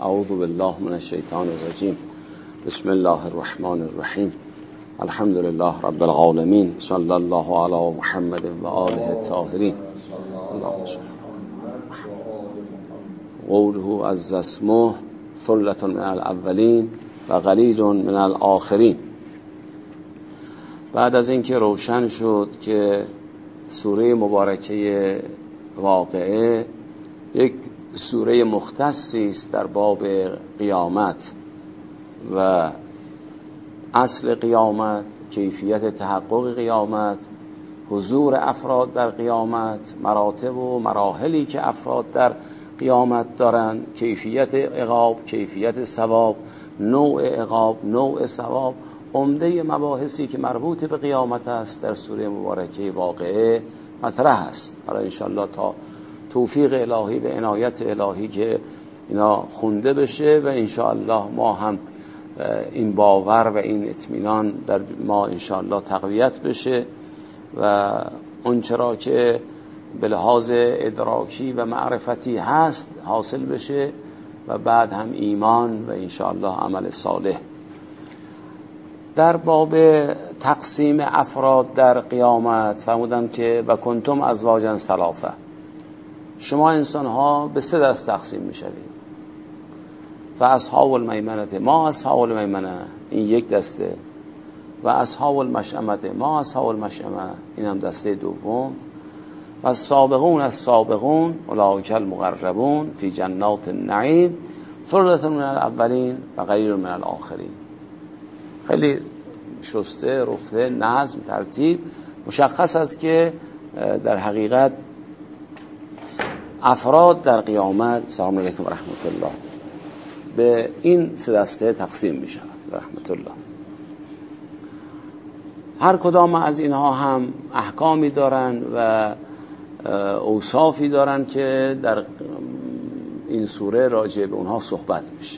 اعوذ بالله من الشیطان الرجیم. بسم الله الرحمن الرحیم. الحمد لله رب العالمین. صلی الله علی محمد و آله الطاهرین. اللهم صل قوله عز اسمه ثلة من الاولین و قلیل من الاخرین. بعد از اینکه روشن شد که سوره مبارکه واقعه یک سوره مختصی است در باب قیامت و اصل قیامت، کیفیت تحقق قیامت، حضور افراد در قیامت، مراتب و مراحلی که افراد در قیامت دارند، کیفیت عقاب، کیفیت ثواب، نوع عقاب، نوع ثواب، عمده مباحثی که مربوط به قیامت است در سوره مبارکه واقعه مطرح است. حالا انشالله تا توفیق الهی و عنایت الهی که اینا خونده بشه و انشالله ما هم این باور و این اطمینان در ما انشالله تقویت بشه و اون چرا که به لحاظ ادراکی و معرفتی هست حاصل بشه و بعد هم ایمان و انشالله عمل صالح. در باب تقسیم افراد در قیامت فرمودن که و کنتم ازواجا ثلاثه، شما انسان ها به 3 دست تقسیم میشوید. فاصحاب المیمنه، ما اصحاب المیمنه، این یک دسته، و اصحاب المشأمه، ما اصحاب المشأمه، این هم دسته دوم، و السابقون السابقون اولئک المقربون فی جنات النعیم ثلة من الاولین و قلیل من الاخرین. خیلی شسته، رفته، نظم، ترتیب مشخص است که در حقیقت افراد در قیامت سلام علیکم و رحمت الله به این 3 دسته تقسیم می شود و رحمت الله. هر کدام از اینها هم احکامی دارن و اوصافی دارن که در این سوره راجع به اونها صحبت میشه.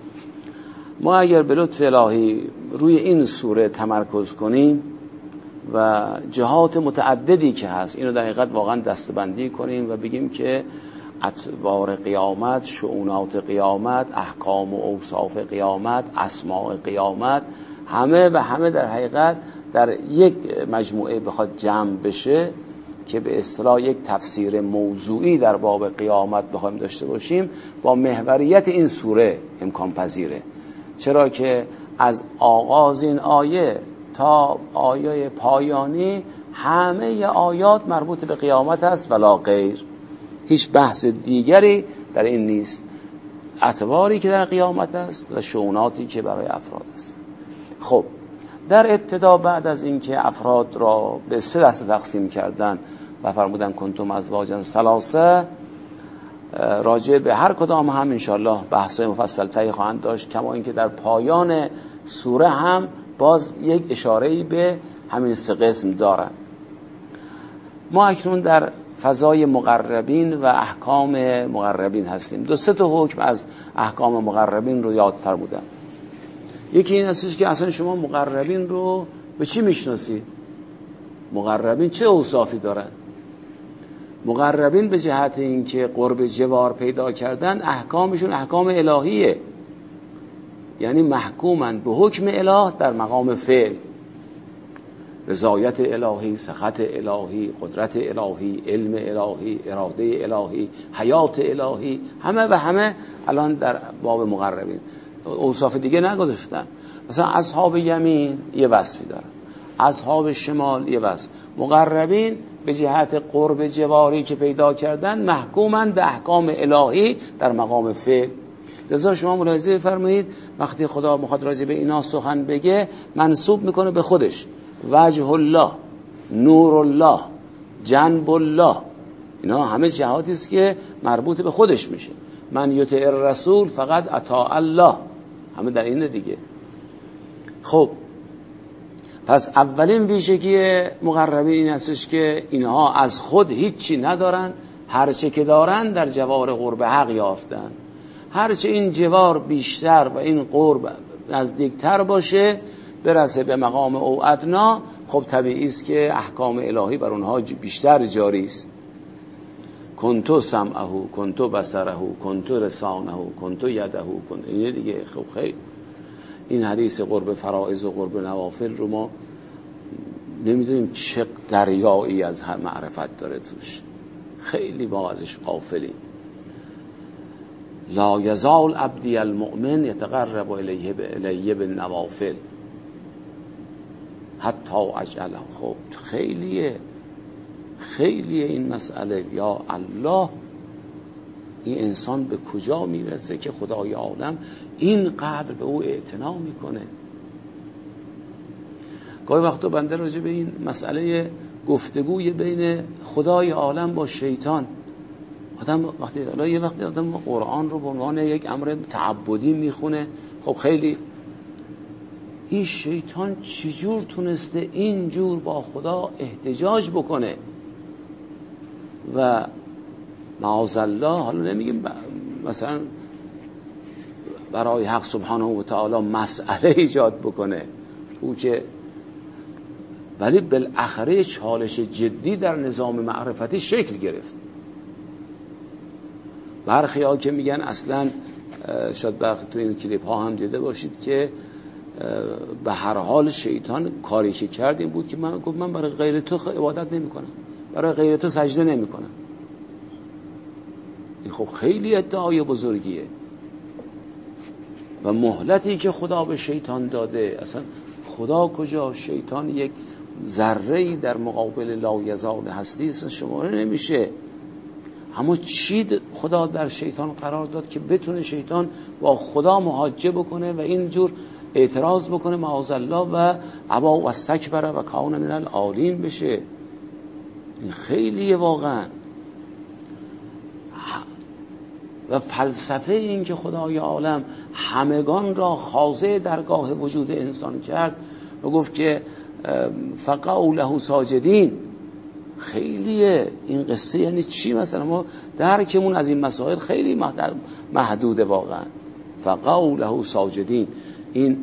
ما اگر به لطف الهی روی این سوره تمرکز کنیم و جهات متعددی که هست اینو در حقیقت واقعا دستبندی کنیم و بگیم که اطوار قیامت، شؤونات قیامت، احکام و اوصاف قیامت، اسماء قیامت، همه و همه در حقیقت در یک مجموعه بخواد جمع بشه که به اصطلاح یک تفسیر موضوعی در باب قیامت بخوایم داشته باشیم، با محوریت این سوره امکان پذیره. چرا که از آغاز این آیه تا آیه پایانی همه آیات مربوط به قیامت است ولا غیر. هیچ بحث دیگری در این نیست. اطواری که در قیامت است و شؤوناتی که برای افراد است. خب در ابتدا بعد از اینکه افراد را به 3 دسته تقسیم کردن و فرمودن کنتم ازواجا ثلاثه، راجع به هر کدام هم انشالله بحث‌های مفصل تری خواهند داشت، کما اینکه در پایان سوره هم باز یک اشاره‌ای به همین 3 قسم دارن. ما اکنون در فضای مقربین و احکام مقربین هستیم. 2-3 حکم از احکام مقربین رو یاد فرمودم. یکی این هستش که اصلا شما مقربین رو به چی میشناسید؟ مقربین چه اوصافی دارن؟ مقربین به جهت اینکه قرب جوار پیدا کردن احکامشون احکام الهیه، یعنی محکومن به حکم اله در مقام فعل، رضایت الهی، سخط الهی، قدرت الهی، علم الهی، اراده الهی، حیات الهی، همه و همه الان در باب مقربین. اوصاف دیگه نگذاشتن. مثلا اصحاب یمین یه وصفی دارن، اصحاب شمال یه وصف. مقربین به جهت قرب جواری که پیدا کردن محکومن به احکام الهی در مقام فعل. لذا شما ملاحظه فرمایید وقتی خدا میخواد راجع به اینا سخن بگه منسوب میکنه به خودش. وجه الله، نور الله، جنب الله، اینا همه جهاتی است که مربوط به خودش میشه. من یطع الرسول فقط اطاع الله، همه در اینه دیگه. خب پس اولین ویژگی مقربین این هستش که اینها از خود هیچی ندارن، هرچه که دارن در جوار قرب حق یافتن. هرچه این جوار بیشتر و این قرب نزدیکتر باشه برسه به مقام او ادنا، خب طبیعی است که احکام الهی بر اونها بیشتر جاری است. کنتو سمعه، کنتو بصره، کنتو رسانه، کنتو یده، اینه دیگه. خب خیلی این حدیث قرب فرائض و قرب نوافل رو ما نمیدونیم چه دریایی از معرفت داره توش، خیلی ما ازش غافلیم. لا یزال عبدی المؤمن یتقرب الیه بالنوافل حتی اجعله. خب خیلیه این مسئله. یا الله، این انسان به کجا میرسه که خدای عالم اینقدر به او اعتنا میکنه؟ گاهی وقتا بنده راجع به این مسئله گفتگوی بین خدای عالم با شیطان، آدم یه وقتی آدم قرآن رو به عنوان یک امر تعبدی میخونه، خب خیلی این شیطان چجور تونسته اینجور با خدا احتجاج بکنه؟ و معاذالله، حالا نمیگیم مثلا برای حق سبحانه و تعالی مسئله ایجاد بکنه او که، ولی بالاخره چالش جدی در نظام معرفتی شکل گرفت. برخی ها که میگن اصلا، شاید برخی تو این کلیپ ها هم دیده باشید که به هر حال شیطان کاری که کرد این بود که من برای غیر تو عبادت نمی کنم، برای غیر تو سجده نمی کنم. این خب خیلی ادعای بزرگیه و مهلتی که خدا به شیطان داده، اصلا خدا کجا، شیطان یک ذره‌ای در مقابل لایزال هستی اصلا شماره نمیشه. اما چی خدا در شیطان قرار داد که بتونه شیطان با خدا محاجه بکنه و اینجور اعتراض بکنه معاذالله و ابا و استکبر و کان من العالین بشه؟ این خیلیه واقعا. و فلسفه این که خدای عالم همگان را خاضع درگاه وجود انسان کرد و گفت که فقعوا له ساجدین، خیلیه این قصه. یعنی چی؟ مثلا ما درکمون از این مسائل خیلی محدوده واقعا. فقعوا له ساجدین، این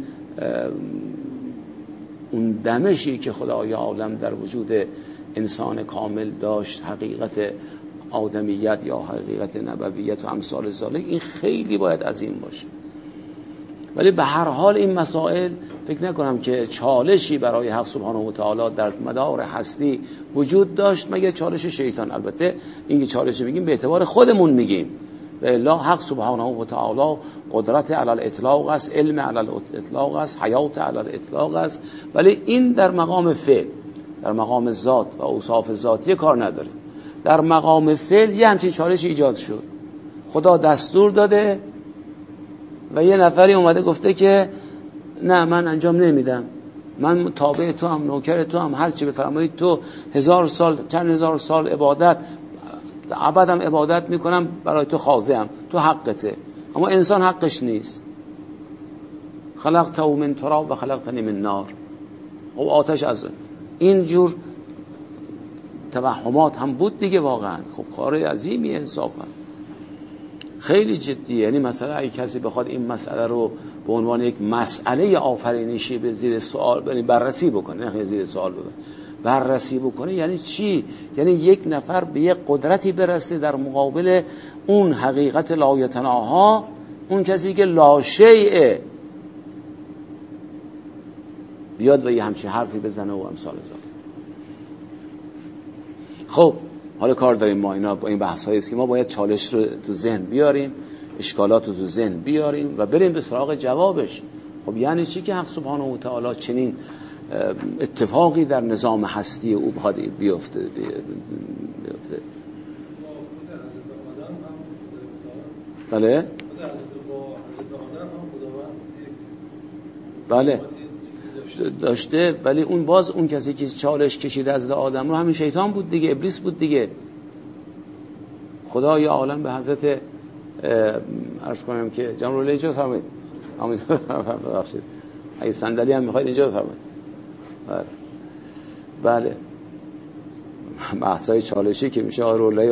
اون دمشی که خدای عالم در وجود انسان کامل داشت، حقیقت آدمیت یا حقیقت نبویت و امثال ذالک، این خیلی باید عظیم باشه. ولی به هر حال این مسائل فکر نکنم که چالشی برای حق سبحانه و تعالی در مدار هستی وجود داشت مگر چالش شیطان. البته این که چالش میگیم به اعتبار خودمون میگیم، و الا حق سبحانه و تعالی قدرت علی الاطلاق است، علم علی الاطلاق است، حیات علی الاطلاق است، ولی این در مقام فعل، در مقام ذات و اوصاف ذاتی کار نداره. در مقام فعل یه همچین چالش ایجاد شد، خدا دستور داده و یه نفری اومده گفته که نه من انجام نمیدم، من تابع تو هم، نوکر تو هم، هر چی بفرمایید تو، 1000 سال چند هزار سال عبادت، ابدم عبادت میکنم، برای تو خاضعم، تو حقته. اما انسان حقش نیست. خلقته من تراب و خلقتنی من نار. خب آتش از اینجور توهمات هم بود دیگه. واقعا خب کار عظیمی انصافا، خیلی جدیه. یعنی مثلا اگه کسی بخواد این مسئله رو به عنوان یک مسئله آفرینشی به زیر سوال، یعنی بررسی بکنه، نه زیر سوال ببره، بررسی بکنه، یعنی چی؟ یعنی یک نفر به یک قدرتی برسه در مقابل اون حقیقت لایتناها، اون کسی که لاشیئه، بیاد و یه همچین حرفی بزنه و امثال ذالک. خب حالا کار داریم ما اینا با این بحث هایی است که ما باید چالش رو تو ذهن بیاریم، اشکالات رو تو ذهن بیاریم و بریم به سراغ جوابش. خب یعنی چی که حق سبحانه و تعالی چنین اتفاقی در نظام هستی او بخواد بیفته؟ بله بله داشته، ولی اون باز اون کسی که چالش کشیده از آدم رو همین شیطان بود دیگه، ابلیس بود دیگه. خدای عالم به حضرت عرض کنم که جناب رولی اینجا فرمایید، آمین ببخشید اگه صندلی هم میخواید اینجا بفرمایید. بله بحثای چالشی که میشه رولی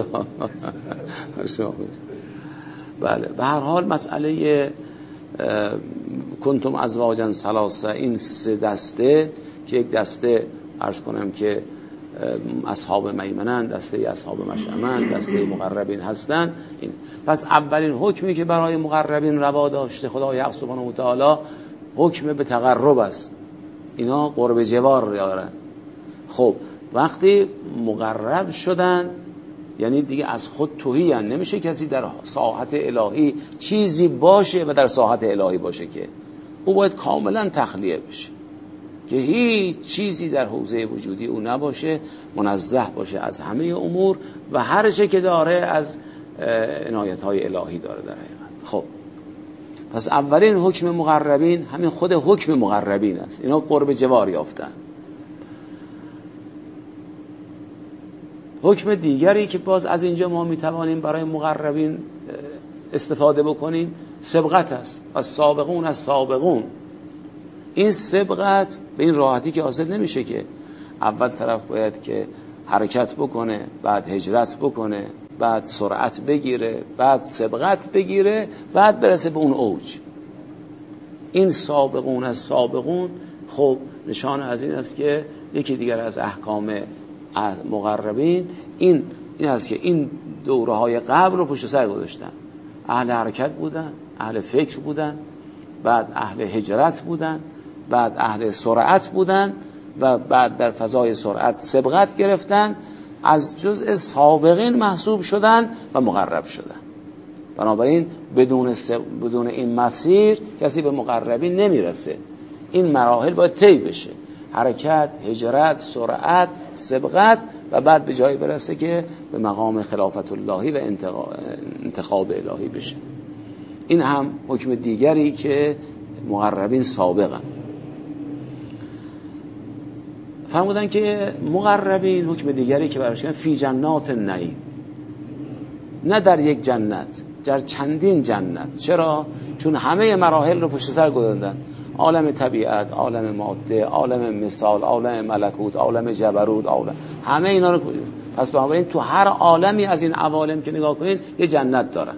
بله. به هر حال مسئله کنتم ازواجا ثلاثه، این سه دسته که یک دسته عرض کنم که اصحاب میمنن، دسته اصحاب مشأمن، دسته مقربین هستن. این پس اولین حکمی که برای مقربین روا داشته خدای حق سبحانه و تعالی حکم به تقرب است. اینا قرب جوار دارن. خب وقتی مقرب شدن یعنی دیگه از خود تهی هن. نمیشه کسی در ساحت الهی چیزی باشه و در ساحت الهی باشه، که او باید کاملا تخلیه بشه، که هیچ چیزی در حوزه وجودی او نباشه، منزه باشه از همه امور و هر چه که داره از عنایت‌های الهی داره در حقیقت. خب پس اولین حکم مقربین همین خود حکم مقربین است. اینا قرب جوار یافتن. حکم دیگری که باز از اینجا ما میتوانیم برای مقربین استفاده بکنیم سبقت است. از سابقون از سابقون. این سبقت به این راحتی که حاصل نمیشه که اول طرف باید که حرکت بکنه، بعد هجرت بکنه، بعد سرعت بگیره، بعد سبقت بگیره، بعد برسه به اون اوج. این سابقون از سابقون خب نشان از این است که یکی دیگر از احکام مقربین این است که این دوره‌های قبل رو پشت سر گذاشتن. اهل حرکت بودن، اهل فکر بودن، بعد اهل هجرت بودن، بعد اهل سرعت بودن و بعد در فضای سرعت سبقت گرفتن، از جزء سابقین محسوب شدن و مقرب شدن. بنابراین بدون این مسیر کسی به مقربین نمیرسه. این مراحل باید طی بشه: حرکت، هجرت، سرعت، سبقت و بعد به جایی برسه که به مقام خلافت اللهی و انتخاب الهی بشه. این هم حکم دیگری که مقربین سابقن. فرمودن که مقربین حکم دیگری که براشون فی جنات النعیم، نه در یک جنت، در چندین جنت. چرا؟ چون همه مراحل رو پشت سر گذاشتن: عالم طبیعت، عالم ماده، عالم مثال، عالم ملکوت، عالم جبروت، همه اینا رو. پس بنابراین تو هر عالمی از این عوالم که نگاه کنید یه جنت دارن.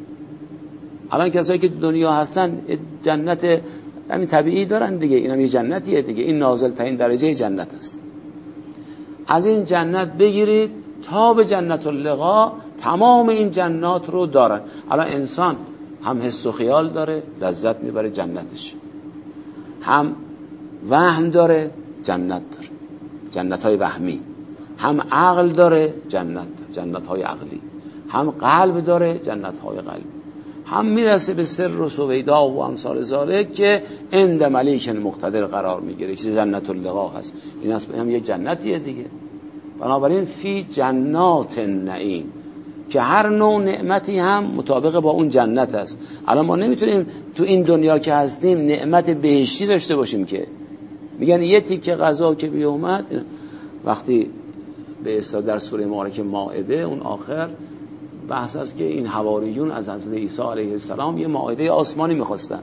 الان کسایی که دنیا هستن جنت همین طبیعی دارن دیگه، اینم یه جنتیه دیگه. این نازل ترین درجه جنت است. از این جنت بگیرید تا به جنت اللقا، تمام این جنات رو دارن. الان انسان هم حس و خیال داره، لذت میبره جنتش، هم وهم داره، جنت داره، جنت‌های وهمی، هم عقل داره، جنت‌های عقلی، هم قلب داره، جنت‌های قلبی، هم میرسه به سر و سویدا و امثال ذالک که عند ملیک مقتدر قرار میگیره که جنت اللقا هست. این اصلا هم یه جنتیه دیگه. بنابراین فی جنات النعیم، که هر نوع نعمتی هم مطابق با اون جنت است. الان ما نمیتونیم تو این دنیا که هستیم نعمت بهشتی داشته باشیم که میگن یه تیکه غذا که بیومد. وقتی به اصطلاح در سوره مبارکه مائده اون آخر بحث است که این حواریون از حضرت عیسی علیه السلام یه مائده آسمانی میخواستن.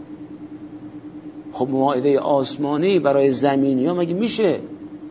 خب مائده آسمانی برای زمینی ها مگه میشه؟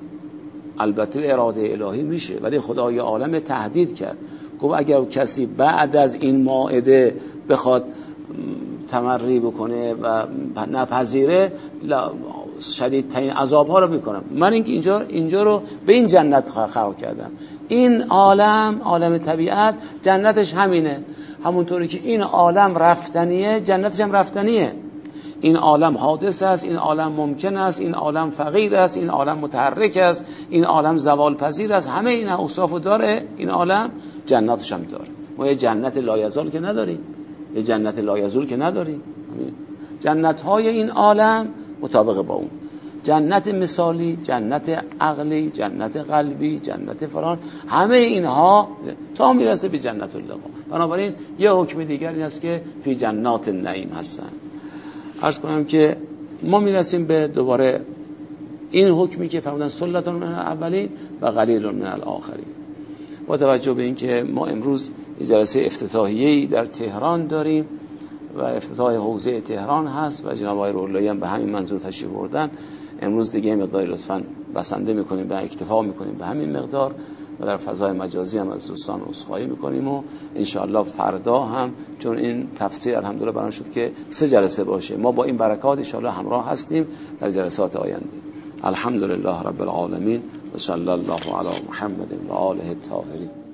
البته اراده الهی میشه، ولی خدای عالم تهدید کرد، گفت اگر کسی بعد از این مائده بخواد تمری بکنه و نپذیره شدیدترین عذابها رو میکنم. من اینجا رو به این جنت خلق کردم. این عالم طبیعت جنتش همینه. همونطوری که این عالم رفتنیه جنتش هم رفتنیه. این عالم حادث است، این عالم ممکن است، این عالم فقیر است، این عالم متحرک است، این عالم زوال پذیر است. همه این اوصافو داره این عالم، جنتش هم داره. ما یه جنت لایزال که نداریم، یه جنت لایزول که نداریم. جنت‌های این عالم مطابق با اون جنت مثالی، جنت عقلی، جنت قلبی، جنت فلان، همه اینها تا میرسه به جنت اللقا. بنابراین یه حکم دیگر این است که فی جنات النعیم هستن. عرض کنم که ما میرسیم به دوباره این حکمی که فرمودن سلطان من الاولین و قلیل من الاخرین. با توجه به اینکه ما امروز جلسه افتتاحیه‌ای در تهران داریم و افتتاح حوزه تهران هست و جناب آقای روح‌اللهی هم به همین منظور تشریف بردن، امروز دیگه مقداری لطفاً بسنده میکنیم و اکتفا میکنیم به همین مقدار و در فضای مجازی هم از دوستان عذرخواهی میکنیم و انشاءالله فردا هم، چون این تفسیر الحمدلله برام شد که 3 جلسه باشه، ما با این برکات انشاءالله همراه هستیم در جلسات آینده. الحمدلله رب العالمین و صلی الله علی محمد و آله الطاهرین.